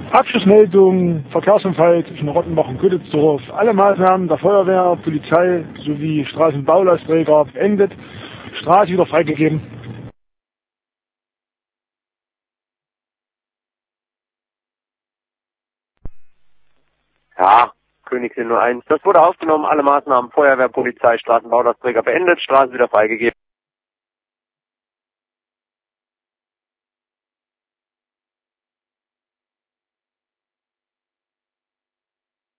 Abschlussmeldung, Verkehrsunfall zwischen Rottenbach und Gütelsdorf. Alle Maßnahmen der Feuerwehr, Polizei sowie Straßenbaulasträger beendet. Straße wieder freigegeben. Ja, Königsin nur eins. Das wurde aufgenommen, alle Maßnahmen, Feuerwehr, Polizei, Straßenbaulasträger beendet, Straße wieder freigegeben.